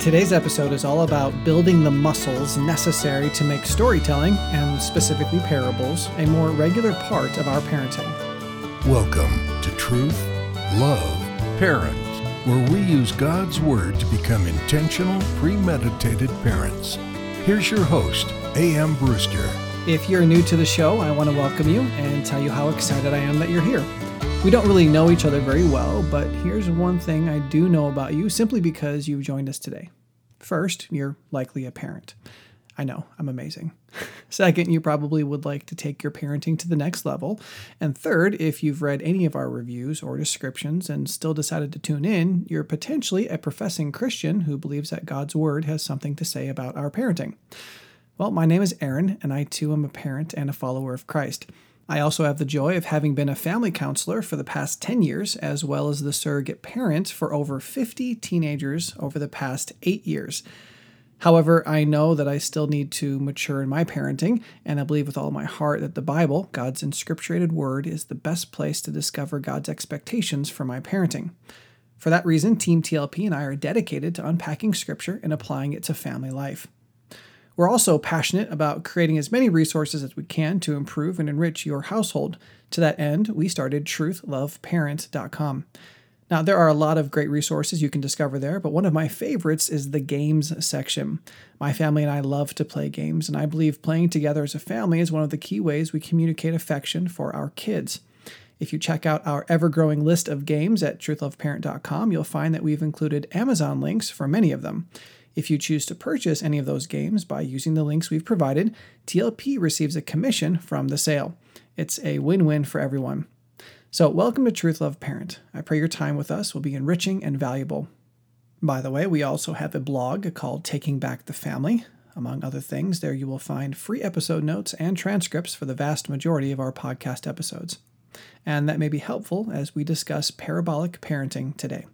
Today's episode is all about building the muscles necessary to make storytelling, and specifically parables, a more regular part of our parenting. Welcome to Truth, Love, Parent, where we use God's Word to become intentional, premeditated parents. Here's your host, A.M. Brewster. If you're new to the show, I want to welcome you and tell you how excited I am that you're here. We don't really know each other very well, but here's one thing I do know about you simply because you've joined us today. First, you're likely a parent. I know, I'm amazing. Second, you probably would like to take your parenting to the next level. And third, if you've read any of our reviews or descriptions and still decided to tune in, you're potentially a professing Christian who believes that God's Word has something to say about our parenting. Well, my name is Aaron, and I too am a parent and a follower of Christ. I also have the joy of having been a family counselor for the past 10 years, as well as the surrogate parent for over 50 teenagers over the past 8 years. However, I know that I still need to mature in my parenting, and I believe with all my heart that the Bible, God's inscripturated word, is the best place to discover God's expectations for my parenting. For that reason, Team TLP and I are dedicated to unpacking Scripture and applying it to family life. We're also passionate about creating as many resources as we can to improve and enrich your household. To that end, we started TruthLoveParent.com. Now, there are a lot of great resources you can discover there, but one of my favorites is the games section. My family and I love to play games, and I believe playing together as a family is one of the key ways we communicate affection for our kids. If you check out our ever-growing list of games at TruthLoveParent.com, you'll find that we've included Amazon links for many of them. If you choose to purchase any of those games by using the links we've provided, TLP receives a commission from the sale. It's a win-win for everyone. So welcome to Truth Love Parent. I pray your time with us will be enriching and valuable. By the way, we also have a blog called Taking Back the Family. Among other things, there you will find free episode notes and transcripts for the vast majority of our podcast episodes. And that may be helpful as we discuss parabolic parenting today.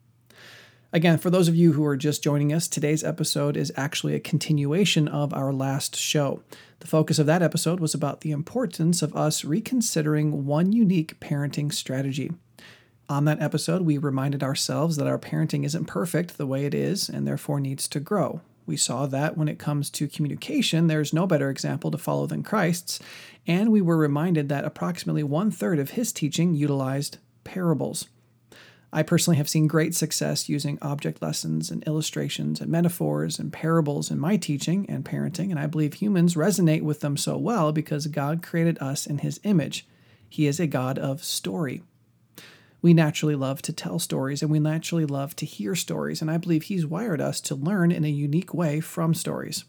Again, for those of you who are just joining us, today's episode is actually a continuation of our last show. The focus of that episode was about the importance of us reconsidering one unique parenting strategy. On that episode, we reminded ourselves that our parenting isn't perfect the way it is and therefore needs to grow. We saw that when it comes to communication, there's no better example to follow than Christ's, and we were reminded that approximately 1/3 of his teaching utilized parables. I personally have seen great success using object lessons and illustrations and metaphors and parables in my teaching and parenting, and I believe humans resonate with them so well because God created us in His image. He is a God of story. We naturally love to tell stories, and we naturally love to hear stories, and I believe He's wired us to learn in a unique way from stories.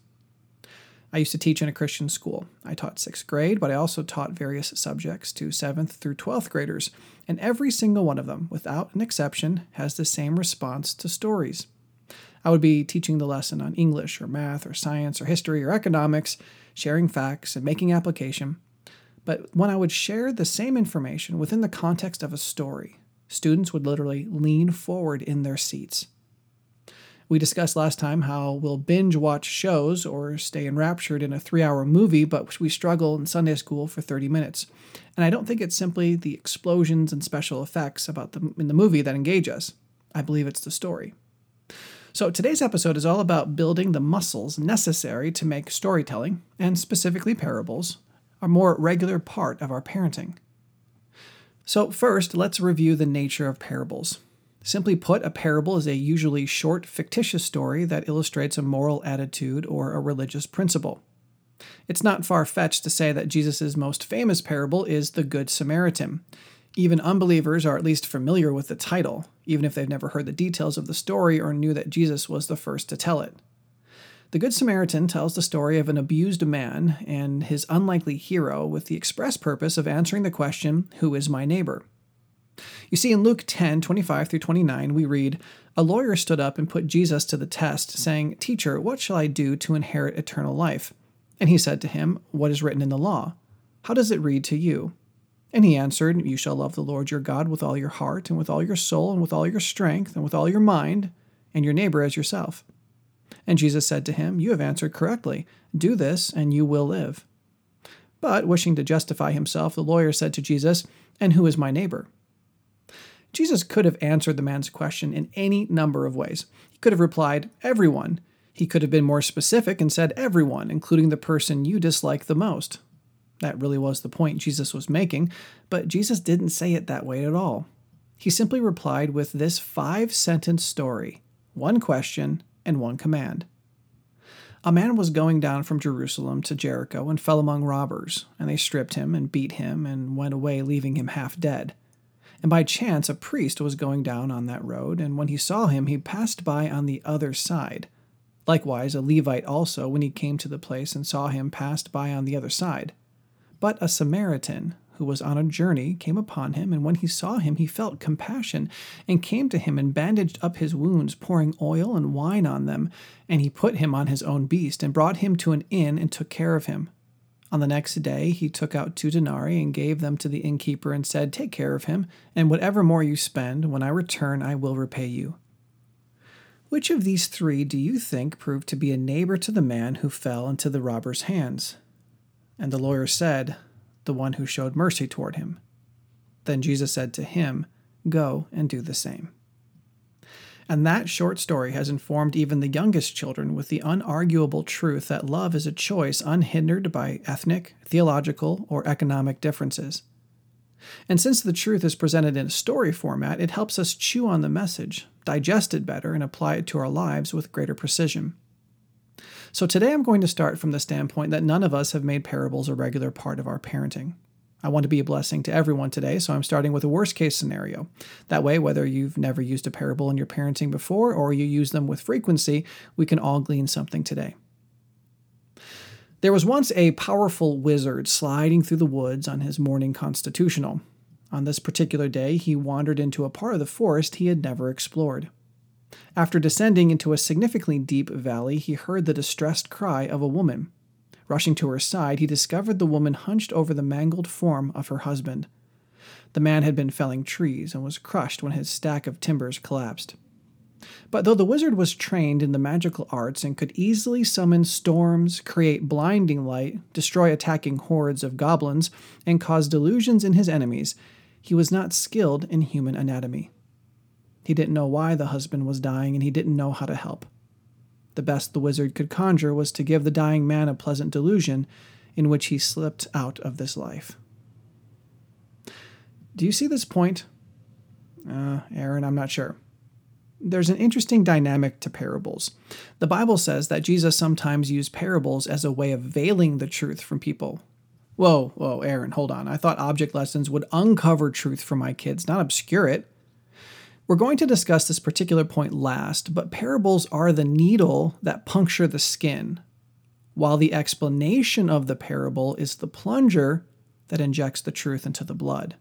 I used to teach in a Christian school. I taught 6th grade, but I also taught various subjects to 7th through 12th graders, and every single one of them, without an exception, has the same response to stories. I would be teaching the lesson on English or math or science or history or economics, sharing facts and making application. But when I would share the same information within the context of a story, students would literally lean forward in their seats. We discussed last time how we'll binge watch shows or stay enraptured in a 3-hour movie, but we struggle in Sunday school for 30 minutes. And I don't think it's simply the explosions and special effects in the movie that engage us. I believe it's the story. So today's episode is all about building the muscles necessary to make storytelling, and specifically parables, a more regular part of our parenting. So first, let's review the nature of parables. Simply put, a parable is a usually short, fictitious story that illustrates a moral attitude or a religious principle. It's not far-fetched to say that Jesus' most famous parable is the Good Samaritan. Even unbelievers are at least familiar with the title, even if they've never heard the details of the story or knew that Jesus was the first to tell it. The Good Samaritan tells the story of an abused man and his unlikely hero with the express purpose of answering the question, "Who is my neighbor?" You see, in Luke 10:25-29, we read, "A lawyer stood up and put Jesus to the test, saying, 'Teacher, what shall I do to inherit eternal life?' And he said to him, 'What is written in the law? How does it read to you?' And he answered, 'You shall love the Lord your God with all your heart, and with all your soul, and with all your strength, and with all your mind, and your neighbor as yourself.' And Jesus said to him, 'You have answered correctly. Do this, and you will live.' But, wishing to justify himself, the lawyer said to Jesus, 'And who is my neighbor?' Jesus could have answered the man's question in any number of ways. He could have replied, everyone. He could have been more specific and said everyone, including the person you dislike the most. That really was the point Jesus was making, but Jesus didn't say it that way at all. He simply replied with this 5-sentence story, one question and one command. A man was going down from Jerusalem to Jericho and fell among robbers, and they stripped him and beat him and went away, leaving him half dead. And by chance a priest was going down on that road, and when he saw him, he passed by on the other side. Likewise, a Levite also, when he came to the place and saw him, passed by on the other side. But a Samaritan, who was on a journey, came upon him, and when he saw him, he felt compassion, and came to him and bandaged up his wounds, pouring oil and wine on them. And he put him on his own beast, and brought him to an inn, and took care of him. On the next day he took out 2 denarii, and gave them to the innkeeper, and said, Take care of him, and whatever more you spend, when I return I will repay you. Which of these 3 do you think proved to be a neighbor to the man who fell into the robber's hands? And the lawyer said, The one who showed mercy toward him. Then Jesus said to him, Go and do the same. And that short story has informed even the youngest children with the unarguable truth that love is a choice unhindered by ethnic, theological, or economic differences. And since the truth is presented in a story format, it helps us chew on the message, digest it better, and apply it to our lives with greater precision. So today I'm going to start from the standpoint that none of us have made parables a regular part of our parenting. I want to be a blessing to everyone today, so I'm starting with a worst-case scenario. That way, whether you've never used a parable in your parenting before or you use them with frequency, we can all glean something today. There was once a powerful wizard sliding through the woods on his morning constitutional. On this particular day, he wandered into a part of the forest he had never explored. After descending into a significantly deep valley, he heard the distressed cry of a woman. Rushing to her side, he discovered the woman hunched over the mangled form of her husband. The man had been felling trees and was crushed when his stack of timbers collapsed. But though the wizard was trained in the magical arts and could easily summon storms, create blinding light, destroy attacking hordes of goblins, and cause delusions in his enemies, he was not skilled in human anatomy. He didn't know why the husband was dying, and he didn't know how to help. The best the wizard could conjure was to give the dying man a pleasant delusion in which he slipped out of this life. Do you see this point? Aaron, I'm not sure. There's an interesting dynamic to parables. The Bible says that Jesus sometimes used parables as a way of veiling the truth from people. Whoa, Aaron, hold on. I thought object lessons would uncover truth for my kids, not obscure it. We're going to discuss this particular point last, but parables are the needle that puncture the skin, while the explanation of the parable is the plunger that injects the truth into the blood.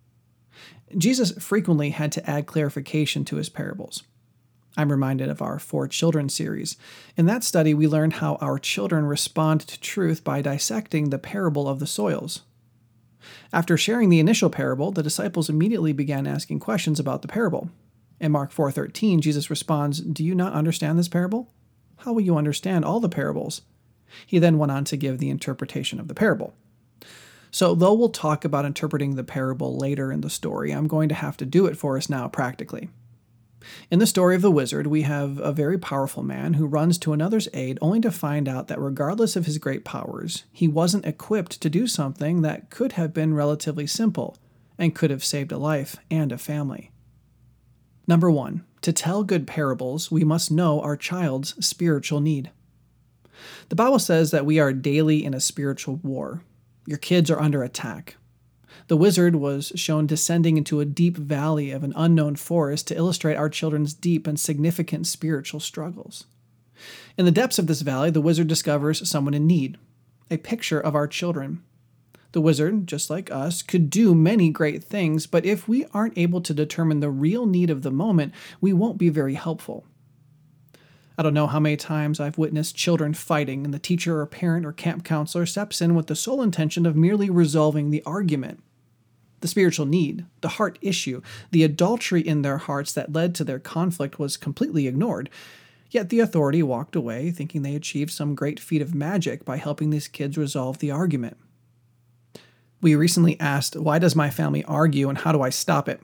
Jesus frequently had to add clarification to his parables. I'm reminded of our 4 Children series. In that study, we learned how our children respond to truth by dissecting the parable of the soils. After sharing the initial parable, the disciples immediately began asking questions about the parable. In Mark 4:13, Jesus responds, Do you not understand this parable? How will you understand all the parables? He then went on to give the interpretation of the parable. So though we'll talk about interpreting the parable later in the story, I'm going to have to do it for us now practically. In the story of the wizard, we have a very powerful man who runs to another's aid only to find out that regardless of his great powers, he wasn't equipped to do something that could have been relatively simple and could have saved a life and a family. Number 1, to tell good parables, we must know our child's spiritual need. The Bible says that we are daily in a spiritual war. Your kids are under attack. The wizard was shown descending into a deep valley of an unknown forest to illustrate our children's deep and significant spiritual struggles. In the depths of this valley, the wizard discovers someone in need, a picture of our children. The wizard, just like us, could do many great things, but if we aren't able to determine the real need of the moment, we won't be very helpful. I don't know how many times I've witnessed children fighting, and the teacher or parent or camp counselor steps in with the sole intention of merely resolving the argument. The spiritual need, the heart issue, the adultery in their hearts that led to their conflict was completely ignored. Yet the authority walked away, thinking they achieved some great feat of magic by helping these kids resolve the argument. We recently asked, why does my family argue and how do I stop it?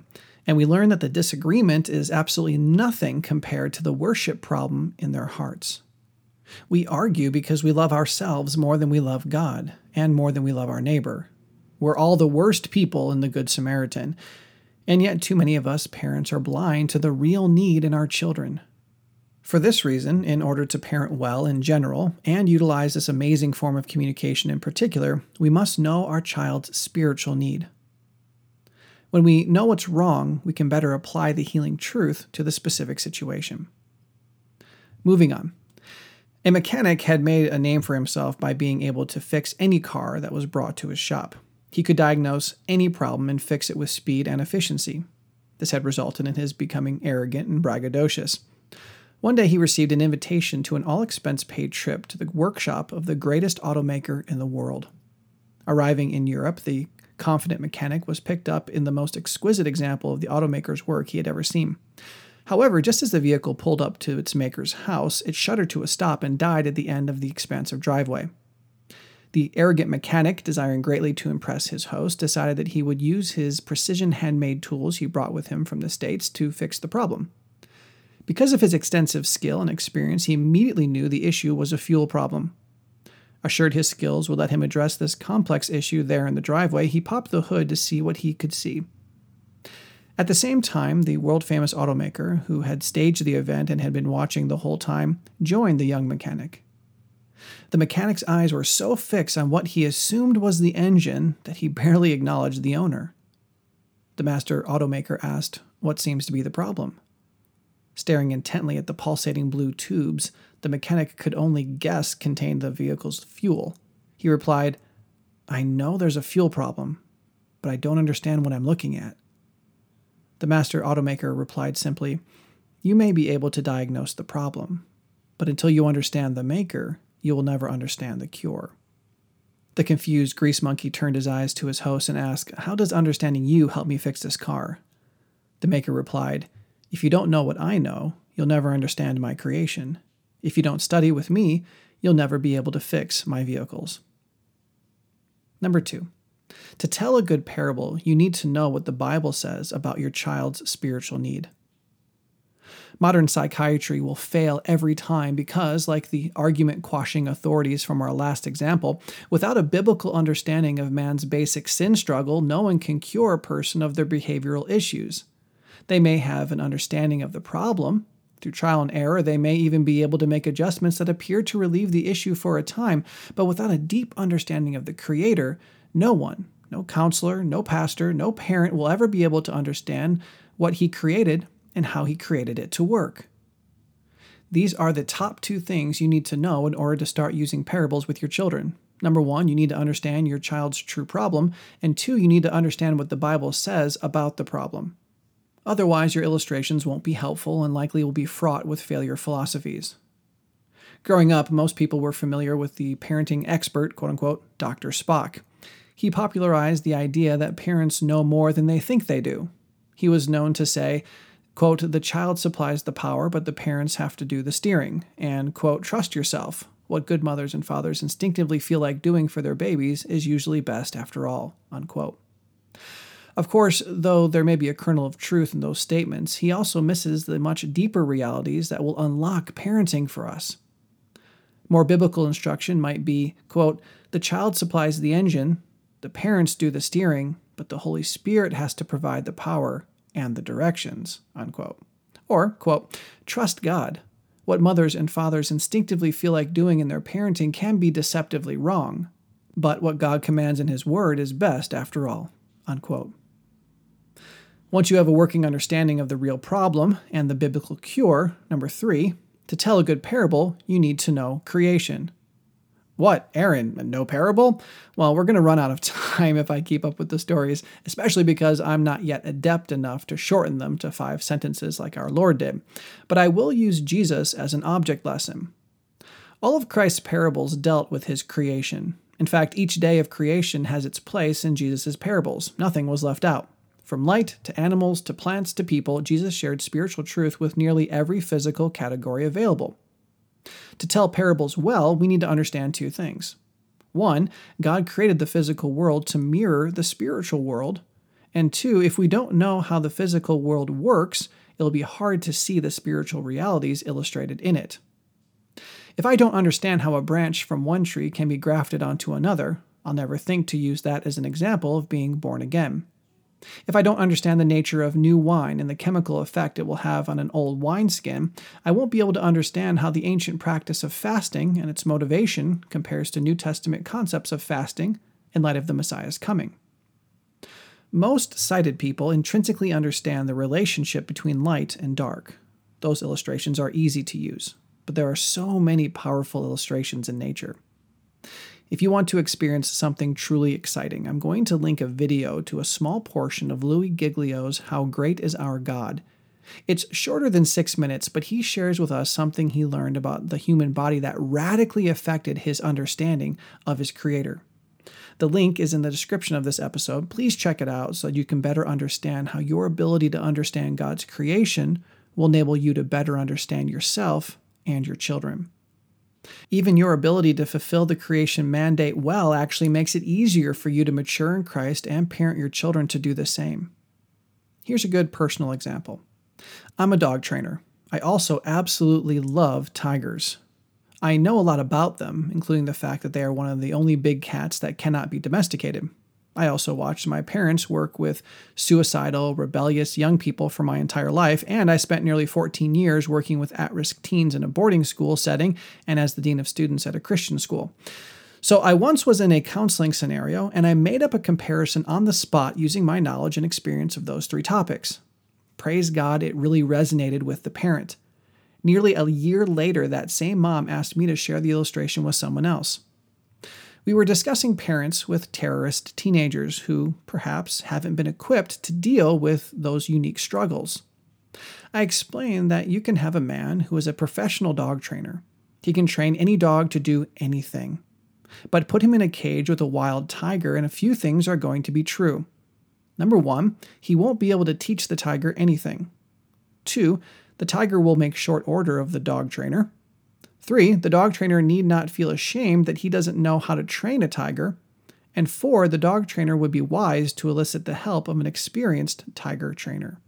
And we learn that the disagreement is absolutely nothing compared to the worship problem in their hearts. We argue because we love ourselves more than we love God and more than we love our neighbor. We're all the worst people in the Good Samaritan. And yet too many of us parents are blind to the real need in our children. For this reason, in order to parent well in general and utilize this amazing form of communication in particular, we must know our child's spiritual need. When we know what's wrong, we can better apply the healing truth to the specific situation. Moving on. A mechanic had made a name for himself by being able to fix any car that was brought to his shop. He could diagnose any problem and fix it with speed and efficiency. This had resulted in his becoming arrogant and braggadocious. One day he received an invitation to an all-expense-paid trip to the workshop of the greatest automaker in the world. Arriving in Europe, the confident mechanic was picked up in the most exquisite example of the automaker's work he had ever seen. However, just as the vehicle pulled up to its maker's house, it shuddered to a stop and died at the end of the expansive driveway. The arrogant mechanic, desiring greatly to impress his host, decided that he would use his precision handmade tools he brought with him from the States to fix the problem. Because of his extensive skill and experience, he immediately knew the issue was a fuel problem. Assured his skills would let him address this complex issue there in the driveway, he popped the hood to see what he could see. At the same time, the world-famous automaker, who had staged the event and had been watching the whole time, joined the young mechanic. The mechanic's eyes were so fixed on what he assumed was the engine that he barely acknowledged the owner. The master automaker asked, "What seems to be the problem?" Staring intently at the pulsating blue tubes, the mechanic could only guess contained the vehicle's fuel. He replied, "I know there's a fuel problem, but I don't understand what I'm looking at." The master automaker replied simply, "You may be able to diagnose the problem, but until you understand the maker, you will never understand the cure." The confused grease monkey turned his eyes to his host and asked, "How does understanding you help me fix this car?" The maker replied, "If you don't know what I know, you'll never understand my creation. If you don't study with me, you'll never be able to fix my vehicles." Number 2. To tell a good parable, you need to know what the Bible says about your child's spiritual need. Modern psychiatry will fail every time because, like the argument-quashing authorities from our last example, without a biblical understanding of man's basic sin struggle, no one can cure a person of their behavioral issues. They may have an understanding of the problem. Through trial and error, they may even be able to make adjustments that appear to relieve the issue for a time, but without a deep understanding of the Creator, no one, no counselor, no pastor, no parent will ever be able to understand what He created and how He created it to work. These are the top 2 things you need to know in order to start using parables with your children. Number 1, you need to understand your child's true problem, and 2, you need to understand what the Bible says about the problem. Otherwise, your illustrations won't be helpful and likely will be fraught with failure philosophies. Growing up, most people were familiar with the parenting expert, quote-unquote, Dr. Spock. He popularized the idea that parents know more than they think they do. He was known to say, quote, "The child supplies the power, but the parents have to do the steering," and, quote, "Trust yourself. What good mothers and fathers instinctively feel like doing for their babies is usually best after all," unquote. Of course, though there may be a kernel of truth in those statements, he also misses the much deeper realities that will unlock parenting for us. More biblical instruction might be, quote, "The child supplies the engine, the parents do the steering, but the Holy Spirit has to provide the power and the directions," unquote. Or, quote, "Trust God. What mothers and fathers instinctively feel like doing in their parenting can be deceptively wrong, but what God commands in His Word is best after all," unquote. Once you have a working understanding of the real problem and the biblical cure, number 3, to tell a good parable, you need to know creation. What, Aaron, no parable? Well, we're going to run out of time if I keep up with the stories, especially because I'm not yet adept enough to shorten them to 5 sentences like our Lord did. But I will use Jesus as an object lesson. All of Christ's parables dealt with His creation. In fact, each day of creation has its place in Jesus' parables. Nothing was left out. From light to animals to plants to people, Jesus shared spiritual truth with nearly every physical category available. To tell parables well, we need to understand 2 things. 1, God created the physical world to mirror the spiritual world, And two, if we don't know how the physical world works, it'll be hard to see the spiritual realities illustrated in it. If I don't understand how a branch from one tree can be grafted onto another, I'll never think to use that as an example of being born again. If I don't understand the nature of new wine and the chemical effect it will have on an old wineskin, I won't be able to understand how the ancient practice of fasting and its motivation compares to New Testament concepts of fasting in light of the Messiah's coming. Most sighted people intrinsically understand the relationship between light and dark. Those illustrations are easy to use, but there are so many powerful illustrations in nature. If you want to experience something truly exciting, I'm going to link a video to a small portion of Louis Giglio's How Great Is Our God. It's shorter than 6 minutes, but he shares with us something he learned about the human body that radically affected his understanding of his Creator. The link is in the description of this episode. Please check it out so you can better understand how your ability to understand God's creation will enable you to better understand yourself and your children. Even your ability to fulfill the creation mandate well actually makes it easier for you to mature in Christ and parent your children to do the same. Here's a good personal example. I'm a dog trainer. I also absolutely love tigers. I know a lot about them, including the fact that they are one of the only big cats that cannot be domesticated. I also watched my parents work with suicidal, rebellious young people for my entire life, and I spent nearly 14 years working with at-risk teens in a boarding school setting and as the dean of students at a Christian school. So I once was in a counseling scenario, and I made up a comparison on the spot using my knowledge and experience of those three topics. Praise God, it really resonated with the parent. Nearly a year later, that same mom asked me to share the illustration with someone else. We were discussing parents with terrorist teenagers who perhaps haven't been equipped to deal with those unique struggles. I explained that you can have a man who is a professional dog trainer. He can train any dog to do anything. But put him in a cage with a wild tiger and a few things are going to be true. Number one, he won't be able to teach the tiger anything. 2, the tiger will make short order of the dog trainer. 3, the dog trainer need not feel ashamed that he doesn't know how to train a tiger. And 4, the dog trainer would be wise to elicit the help of an experienced tiger trainer.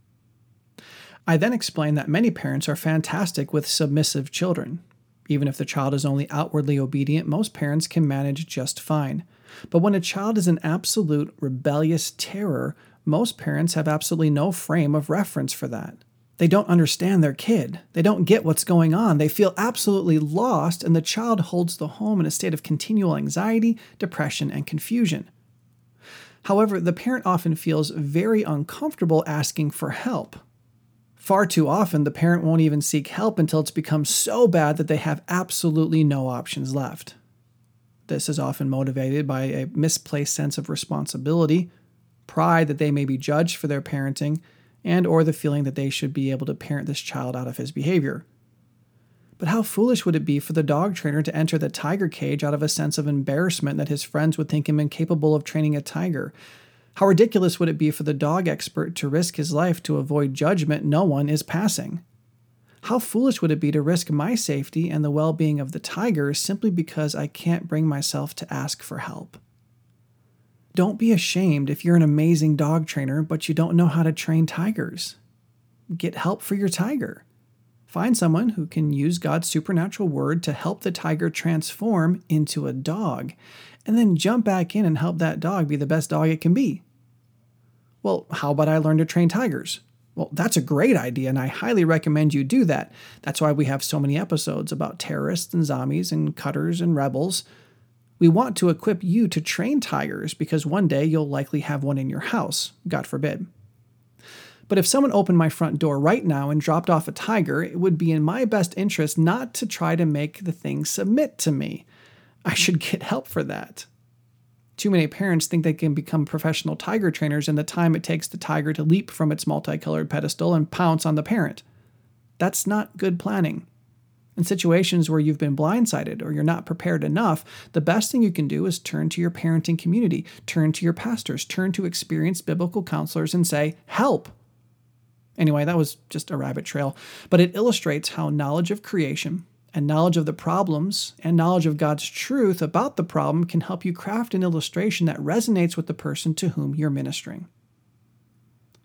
I then explained that many parents are fantastic with submissive children. Even if the child is only outwardly obedient, most parents can manage just fine. But when a child is an absolute rebellious terror, most parents have absolutely no frame of reference for that. They don't understand their kid. They don't get what's going on. They feel absolutely lost, and the child holds the home in a state of continual anxiety, depression, and confusion. However, the parent often feels very uncomfortable asking for help. Far too often, the parent won't even seek help until it's become so bad that they have absolutely no options left. This is often motivated by a misplaced sense of responsibility, pride that they may be judged for their parenting, and or the feeling that they should be able to parent this child out of his behavior. But how foolish would it be for the dog trainer to enter the tiger cage out of a sense of embarrassment that his friends would think him incapable of training a tiger? How ridiculous would it be for the dog expert to risk his life to avoid judgment no one is passing? How foolish would it be to risk my safety and the well-being of the tiger simply because I can't bring myself to ask for help? Don't be ashamed if you're an amazing dog trainer, but you don't know how to train tigers. Get help for your tiger. Find someone who can use God's supernatural word to help the tiger transform into a dog, and then jump back in and help that dog be the best dog it can be. Well, how about I learn to train tigers? Well, that's a great idea, and I highly recommend you do that. That's why we have so many episodes about terrorists and zombies and cutters and rebels. We want to equip you to train tigers because one day you'll likely have one in your house, God forbid. But if someone opened my front door right now and dropped off a tiger, it would be in my best interest not to try to make the thing submit to me. I should get help for that. Too many parents think they can become professional tiger trainers in the time it takes the tiger to leap from its multicolored pedestal and pounce on the parent. That's not good planning. In situations where you've been blindsided or you're not prepared enough, the best thing you can do is turn to your parenting community, turn to your pastors, turn to experienced biblical counselors and say, help. Anyway, that was just a rabbit trail, but it illustrates how knowledge of creation and knowledge of the problems and knowledge of God's truth about the problem can help you craft an illustration that resonates with the person to whom you're ministering.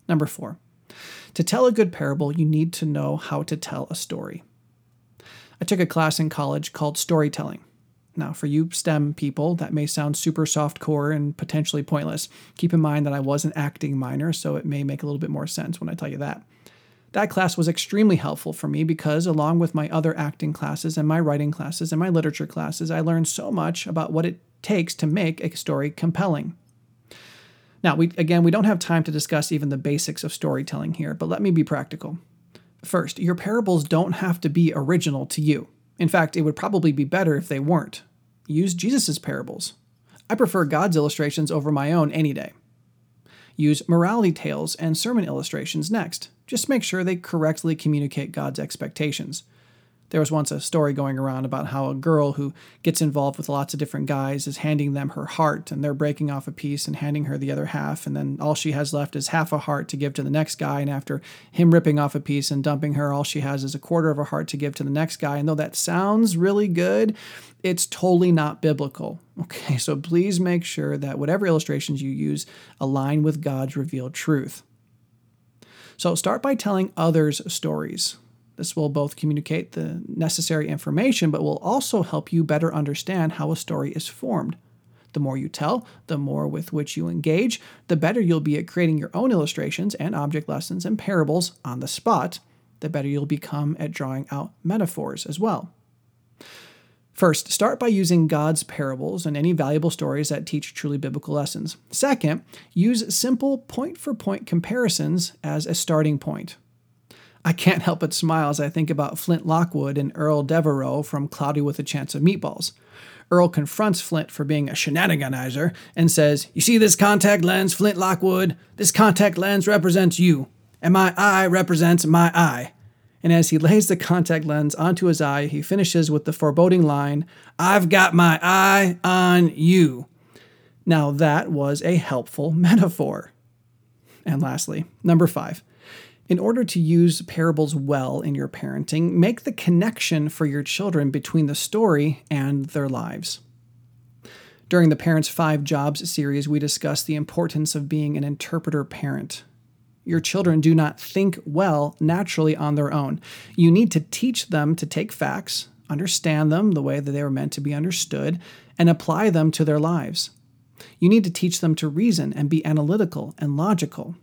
Number 4, to tell a good parable, you need to know how to tell a story. I took a class in college called storytelling. Now, for you STEM people, that may sound super softcore and potentially pointless. Keep in mind that I was an acting minor, so it may make a little bit more sense when I tell you that. That class was extremely helpful for me because, along with my other acting classes and my writing classes and my literature classes, I learned so much about what it takes to make a story compelling. Now, we don't have time to discuss even the basics of storytelling here, but let me be practical. First, your parables don't have to be original to you. In fact, it would probably be better if they weren't. Use Jesus' parables. I prefer God's illustrations over my own any day. Use morality tales and sermon illustrations next. Just make sure they correctly communicate God's expectations. There was once a story going around about how a girl who gets involved with lots of different guys is handing them her heart, and they're breaking off a piece and handing her the other half, and then all she has left is half a heart to give to the next guy, and after him ripping off a piece and dumping her, all she has is a quarter of a heart to give to the next guy. And though that sounds really good, it's totally not biblical. Okay, so please make sure that whatever illustrations you use align with God's revealed truth. So start by telling others stories. This will both communicate the necessary information, but will also help you better understand how a story is formed. The more you tell, the more with which you engage, the better you'll be at creating your own illustrations and object lessons and parables on the spot, the better you'll become at drawing out metaphors as well. First, start by using God's parables and any valuable stories that teach truly biblical lessons. Second, use simple point-for-point comparisons as a starting point. I can't help but smile as I think about Flint Lockwood and Earl Devereaux from Cloudy with a Chance of Meatballs. Earl confronts Flint for being a shenaniganizer and says, "You see this contact lens, Flint Lockwood? This contact lens represents you, and my eye represents my eye." And as he lays the contact lens onto his eye, he finishes with the foreboding line, "I've got my eye on you." Now that was a helpful metaphor. And lastly, number 5. In order to use parables well in your parenting, make the connection for your children between the story and their lives. During the Parents 5 Jobs series, we discussed the importance of being an interpreter parent. Your children do not think well naturally on their own. You need to teach them to take facts, understand them the way that they were meant to be understood, and apply them to their lives. You need to teach them to reason and be analytical and logical.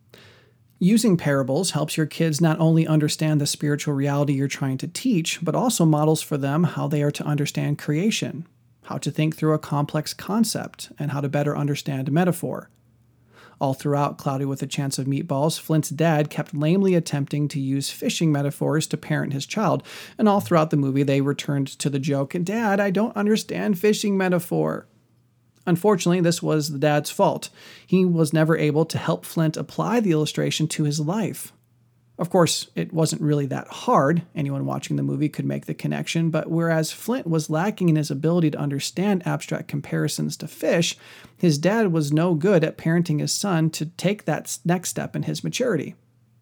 Using parables helps your kids not only understand the spiritual reality you're trying to teach, but also models for them how they are to understand creation, how to think through a complex concept, and how to better understand a metaphor. All throughout Cloudy with a Chance of Meatballs, Flint's dad kept lamely attempting to use fishing metaphors to parent his child, and all throughout the movie they returned to the joke, "Dad, I don't understand fishing metaphor." Unfortunately, this was the dad's fault. He was never able to help Flint apply the illustration to his life. Of course, it wasn't really that hard. Anyone watching the movie could make the connection, but whereas Flint was lacking in his ability to understand abstract comparisons to fish, his dad was no good at parenting his son to take that next step in his maturity.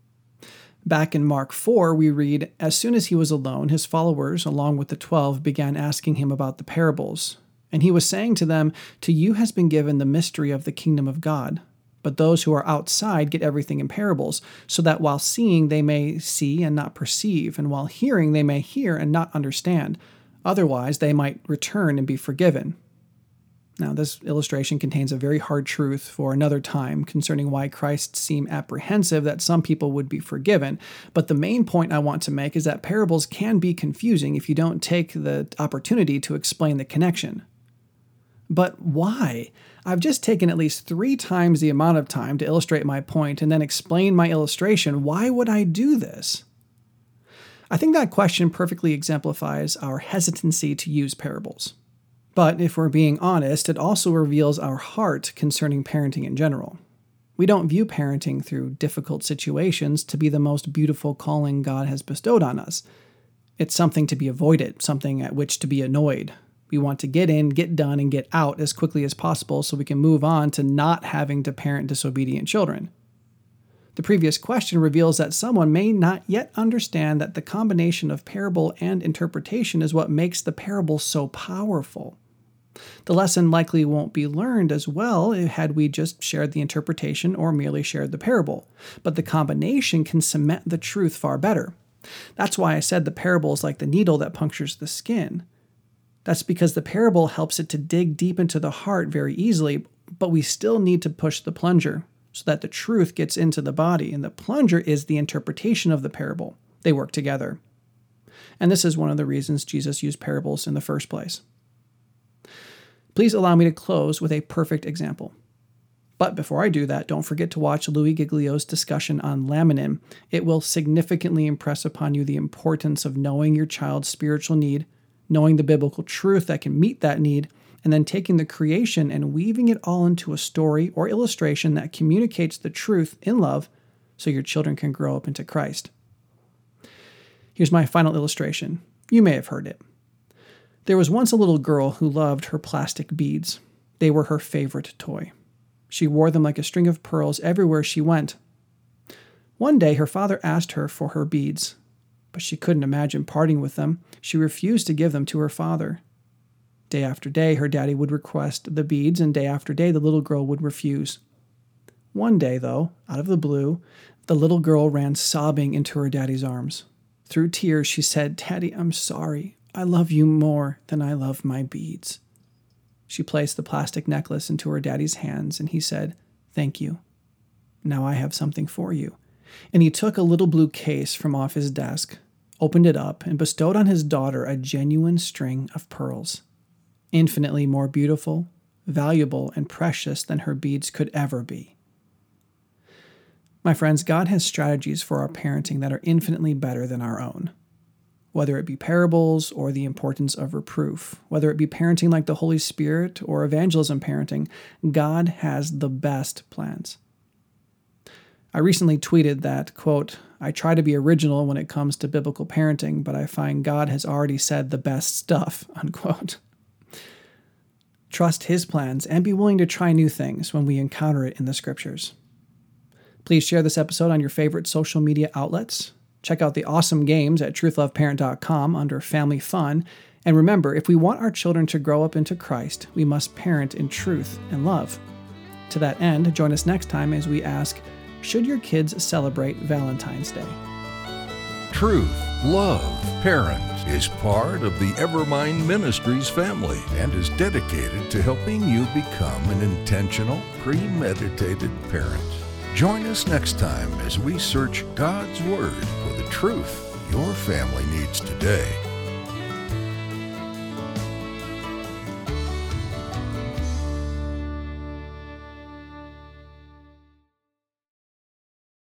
Back in Mark 4, we read, "As soon as he was alone, his followers, along with the 12, began asking him about the parables. And he was saying to them, 'To you has been given the mystery of the kingdom of God. But those who are outside get everything in parables, so that while seeing they may see and not perceive, and while hearing they may hear and not understand. Otherwise they might return and be forgiven.'" Now, this illustration contains a very hard truth for another time concerning why Christ seemed apprehensive that some people would be forgiven. But the main point I want to make is that parables can be confusing if you don't take the opportunity to explain the connection. But why? I've just taken at least 3 times the amount of time to illustrate my point and then explain my illustration. Why would I do this? I think that question perfectly exemplifies our hesitancy to use parables. But if we're being honest, it also reveals our heart concerning parenting in general. We don't view parenting through difficult situations to be the most beautiful calling God has bestowed on us. It's something to be avoided, something at which to be annoyed. We want to get in, get done, and get out as quickly as possible so we can move on to not having to parent disobedient children. The previous question reveals that someone may not yet understand that the combination of parable and interpretation is what makes the parable so powerful. The lesson likely won't be learned as well had we just shared the interpretation or merely shared the parable, but the combination can cement the truth far better. That's why I said the parable is like the needle that punctures the skin. That's because the parable helps it to dig deep into the heart very easily, but we still need to push the plunger so that the truth gets into the body, and the plunger is the interpretation of the parable. They work together. And this is one of the reasons Jesus used parables in the first place. Please allow me to close with a perfect example. But before I do that, don't forget to watch Louis Giglio's discussion on laminin. It will significantly impress upon you the importance of knowing your child's spiritual need, knowing the biblical truth that can meet that need, and then taking the creation and weaving it all into a story or illustration that communicates the truth in love so your children can grow up into Christ. Here's my final illustration. You may have heard it. There was once a little girl who loved her plastic beads. They were her favorite toy. She wore them like a string of pearls everywhere she went. One day, her father asked her for her beads, but she couldn't imagine parting with them. She refused to give them to her father. Day after day, her daddy would request the beads, and day after day, the little girl would refuse. One day, though, out of the blue, the little girl ran sobbing into her daddy's arms. Through tears, she said, "Daddy, I'm sorry. I love you more than I love my beads." She placed the plastic necklace into her daddy's hands, and he said, "Thank you. Now I have something for you." And he took a little blue case from off his desk, opened it up, and bestowed on his daughter a genuine string of pearls, infinitely more beautiful, valuable, and precious than her beads could ever be. My friends, God has strategies for our parenting that are infinitely better than our own. Whether it be parables or the importance of reproof, whether it be parenting like the Holy Spirit or evangelism parenting, God has the best plans. I recently tweeted that, quote, "I try to be original when it comes to biblical parenting, but I find God has already said the best stuff," unquote. Trust His plans and be willing to try new things when we encounter it in the Scriptures. Please share this episode on your favorite social media outlets. Check out the awesome games at truthloveparent.com under Family Fun. And remember, if we want our children to grow up into Christ, we must parent in truth and love. To that end, join us next time as we ask, should your kids celebrate Valentine's Day? Truth, Love, Parent is part of the Evermind Ministries family and is dedicated to helping you become an intentional, premeditated parent. Join us next time as we search God's Word for the truth your family needs today.